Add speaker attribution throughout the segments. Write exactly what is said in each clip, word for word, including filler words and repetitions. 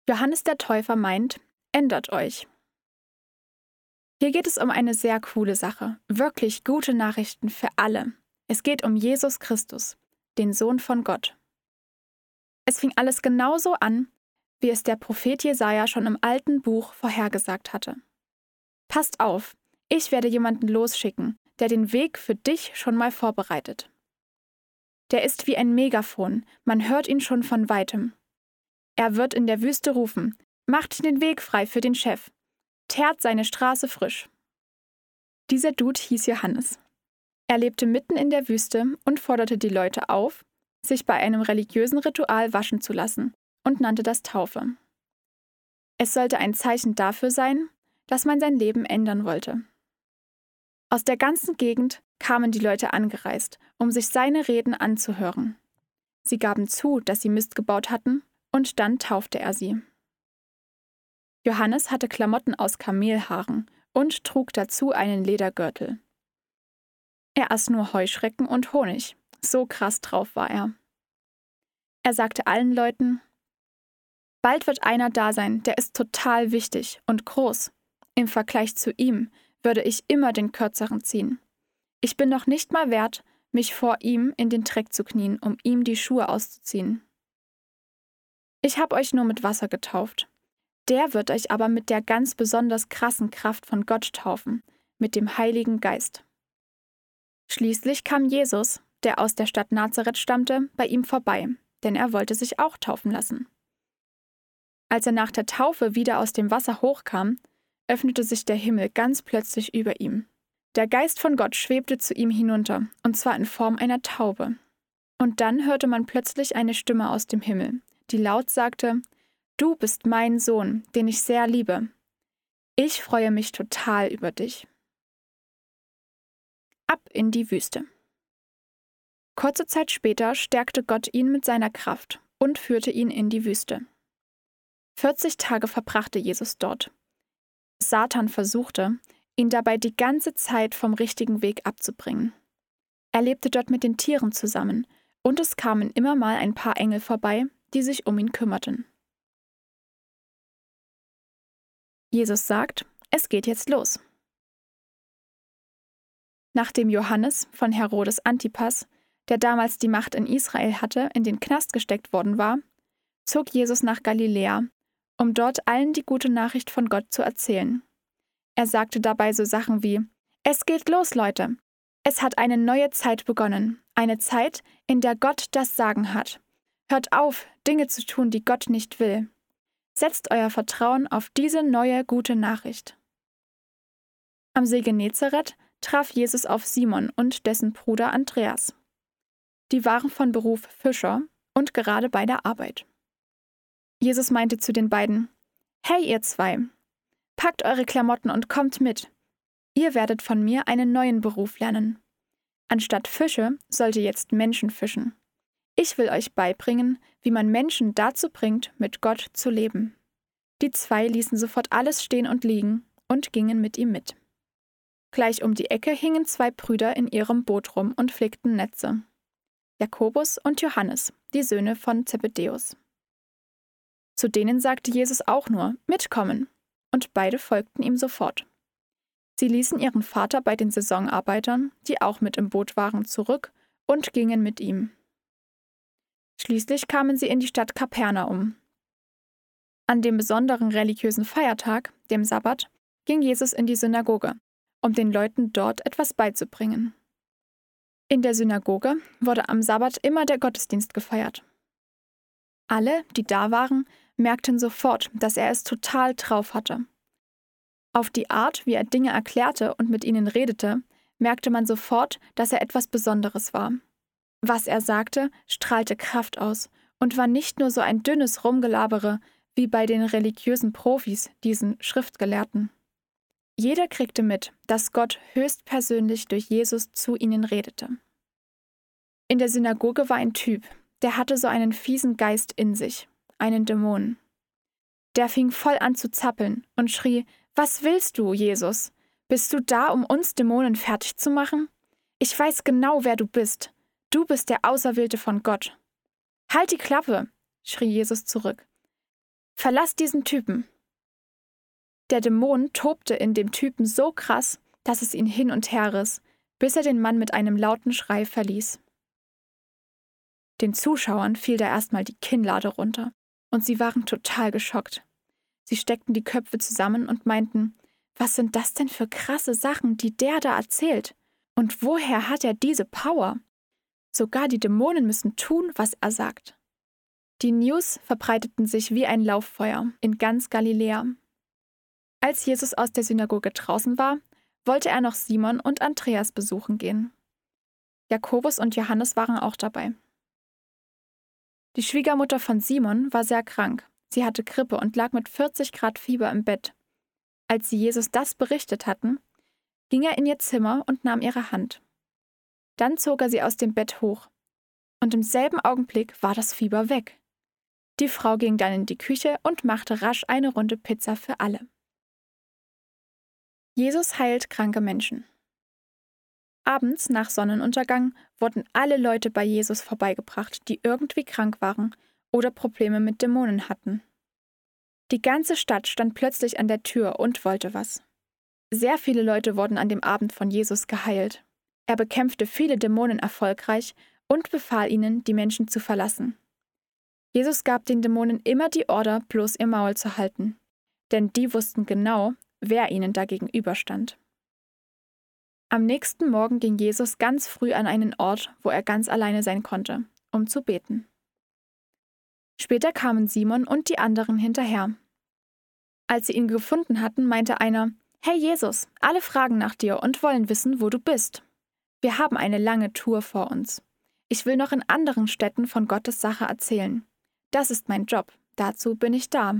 Speaker 1: Johannes der Täufer meint, ändert euch. Hier geht es um eine sehr coole Sache, wirklich gute Nachrichten für alle. Es geht um Jesus Christus, den Sohn von Gott. Es fing alles genauso an, wie es der Prophet Jesaja schon im alten Buch vorhergesagt hatte. Passt auf, ich werde jemanden losschicken, der den Weg für dich schon mal vorbereitet. Der ist wie ein Megafon, man hört ihn schon von weitem. Er wird in der Wüste rufen, macht den Weg frei für den Chef, teert seine Straße frisch. Dieser Dude hieß Johannes. Er lebte mitten in der Wüste und forderte die Leute auf, sich bei einem religiösen Ritual waschen zu lassen und nannte das Taufe. Es sollte ein Zeichen dafür sein, dass man sein Leben ändern wollte. Aus der ganzen Gegend kamen die Leute angereist, um sich seine Reden anzuhören. Sie gaben zu, dass sie Mist gebaut hatten, und dann taufte er sie. Johannes hatte Klamotten aus Kamelhaaren und trug dazu einen Ledergürtel. Er aß nur Heuschrecken und Honig, so krass drauf war er. Er sagte allen Leuten, bald wird einer da sein, der ist total wichtig und groß. Im Vergleich zu ihm würde ich immer den Kürzeren ziehen. Ich bin noch nicht mal wert, mich vor ihm in den Dreck zu knien, um ihm die Schuhe auszuziehen. Ich habe euch nur mit Wasser getauft. Der wird euch aber mit der ganz besonders krassen Kraft von Gott taufen, mit dem Heiligen Geist. Schließlich kam Jesus, der aus der Stadt Nazareth stammte, bei ihm vorbei, denn er wollte sich auch taufen lassen. Als er nach der Taufe wieder aus dem Wasser hochkam, öffnete sich der Himmel ganz plötzlich über ihm. Der Geist von Gott schwebte zu ihm hinunter, und zwar in Form einer Taube. Und dann hörte man plötzlich eine Stimme aus dem Himmel, die laut sagte, »Du bist mein Sohn, den ich sehr liebe. Ich freue mich total über dich.« Ab in die Wüste. Kurze Zeit später stärkte Gott ihn mit seiner Kraft und führte ihn in die Wüste. vierzig Tage verbrachte Jesus dort. Satan versuchte, ihn dabei die ganze Zeit vom richtigen Weg abzubringen. Er lebte dort mit den Tieren zusammen, und es kamen immer mal ein paar Engel vorbei, die sich um ihn kümmerten. Jesus sagt, es geht jetzt los. Nachdem Johannes von Herodes Antipas, der damals die Macht in Israel hatte, in den Knast gesteckt worden war, zog Jesus nach Galiläa, um dort allen die gute Nachricht von Gott zu erzählen. Er sagte dabei so Sachen wie, es geht los, Leute. Es hat eine neue Zeit begonnen, eine Zeit, in der Gott das Sagen hat. Hört auf, Dinge zu tun, die Gott nicht will. Setzt euer Vertrauen auf diese neue gute Nachricht. Am See Genezareth traf Jesus auf Simon und dessen Bruder Andreas. Die waren von Beruf Fischer und gerade bei der Arbeit. Jesus meinte zu den beiden, »Hey ihr zwei, packt eure Klamotten und kommt mit. Ihr werdet von mir einen neuen Beruf lernen. Anstatt Fische sollt ihr jetzt Menschen fischen. Ich will euch beibringen, wie man Menschen dazu bringt, mit Gott zu leben.« Die zwei ließen sofort alles stehen und liegen und gingen mit ihm mit. Gleich um die Ecke hingen zwei Brüder in ihrem Boot rum und flickten Netze. Jakobus und Johannes, die Söhne von Zebedäus. Zu denen sagte Jesus auch nur, mitkommen, und beide folgten ihm sofort. Sie ließen ihren Vater bei den Saisonarbeitern, die auch mit im Boot waren, zurück und gingen mit ihm. Schließlich kamen sie in die Stadt Kapernaum. An dem besonderen religiösen Feiertag, dem Sabbat, ging Jesus in die Synagoge, um den Leuten dort etwas beizubringen. In der Synagoge wurde am Sabbat immer der Gottesdienst gefeiert. Alle, die da waren, merkten sofort, dass er es total drauf hatte. Auf die Art, wie er Dinge erklärte und mit ihnen redete, merkte man sofort, dass er etwas Besonderes war. Was er sagte, strahlte Kraft aus und war nicht nur so ein dünnes Rumgelabere wie bei den religiösen Profis, diesen Schriftgelehrten. Jeder kriegte mit, dass Gott höchstpersönlich durch Jesus zu ihnen redete. In der Synagoge war ein Typ, der hatte so einen fiesen Geist in sich, einen Dämon. Der fing voll an zu zappeln und schrie, »Was willst du, Jesus? Bist du da, um uns Dämonen fertig zu machen? Ich weiß genau, wer du bist. Du bist der Auserwählte von Gott.« »Halt die Klappe«, schrie Jesus zurück. Verlass diesen Typen! Der Dämon tobte in dem Typen so krass, dass es ihn hin und her riss, bis er den Mann mit einem lauten Schrei verließ. Den Zuschauern fiel da erstmal die Kinnlade runter und sie waren total geschockt. Sie steckten die Köpfe zusammen und meinten, was sind das denn für krasse Sachen, die der da erzählt? Und woher hat er diese Power? Sogar die Dämonen müssen tun, was er sagt. Die News verbreiteten sich wie ein Lauffeuer in ganz Galiläa. Als Jesus aus der Synagoge draußen war, wollte er noch Simon und Andreas besuchen gehen. Jakobus und Johannes waren auch dabei. Die Schwiegermutter von Simon war sehr krank. Sie hatte Grippe und lag mit vierzig Grad Fieber im Bett. Als sie Jesus das berichtet hatten, ging er in ihr Zimmer und nahm ihre Hand. Dann zog er sie aus dem Bett hoch. Und im selben Augenblick war das Fieber weg. Die Frau ging dann in die Küche und machte rasch eine Runde Pizza für alle. Jesus heilt kranke Menschen. Abends nach Sonnenuntergang wurden alle Leute bei Jesus vorbeigebracht, die irgendwie krank waren oder Probleme mit Dämonen hatten. Die ganze Stadt stand plötzlich an der Tür und wollte was. Sehr viele Leute wurden an dem Abend von Jesus geheilt. Er bekämpfte viele Dämonen erfolgreich und befahl ihnen, die Menschen zu verlassen. Jesus gab den Dämonen immer die Order, bloß ihr Maul zu halten, denn die wussten genau, wer ihnen da gegenüberstand. Am nächsten Morgen ging Jesus ganz früh an einen Ort, wo er ganz alleine sein konnte, um zu beten. Später kamen Simon und die anderen hinterher. Als sie ihn gefunden hatten, meinte einer, »Hey Jesus, alle fragen nach dir und wollen wissen, wo du bist. Wir haben eine lange Tour vor uns. Ich will noch in anderen Städten von Gottes Sache erzählen. Das ist mein Job, dazu bin ich da.«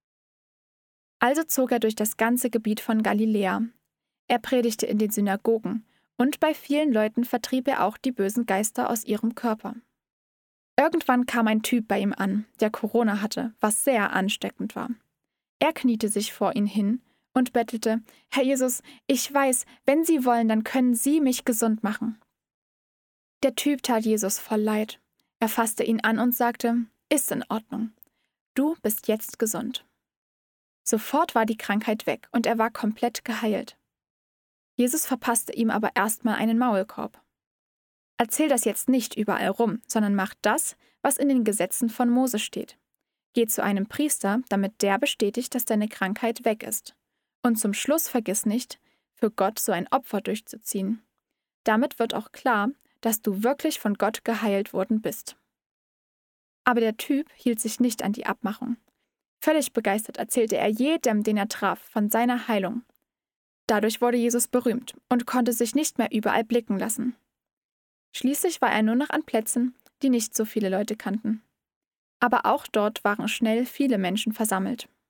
Speaker 1: Also zog er durch das ganze Gebiet von Galiläa. Er predigte in den Synagogen und bei vielen Leuten vertrieb er auch die bösen Geister aus ihrem Körper. Irgendwann kam ein Typ bei ihm an, der Corona hatte, was sehr ansteckend war. Er kniete sich vor ihn hin und bettelte, »Herr Jesus, ich weiß, wenn Sie wollen, dann können Sie mich gesund machen.« Der Typ tat Jesus voll leid. Er fasste ihn an und sagte, »Ist in Ordnung. Du bist jetzt gesund.« Sofort war die Krankheit weg und er war komplett geheilt. Jesus verpasste ihm aber erstmal einen Maulkorb. Erzähl das jetzt nicht überall rum, sondern mach das, was in den Gesetzen von Mose steht. Geh zu einem Priester, damit der bestätigt, dass deine Krankheit weg ist. Und zum Schluss vergiss nicht, für Gott so ein Opfer durchzuziehen. Damit wird auch klar, dass du wirklich von Gott geheilt worden bist. Aber der Typ hielt sich nicht an die Abmachung. Völlig begeistert erzählte er jedem, den er traf, von seiner Heilung. Dadurch wurde Jesus berühmt und konnte sich nicht mehr überall blicken lassen. Schließlich war er nur noch an Plätzen, die nicht so viele Leute kannten. Aber auch dort waren schnell viele Menschen versammelt.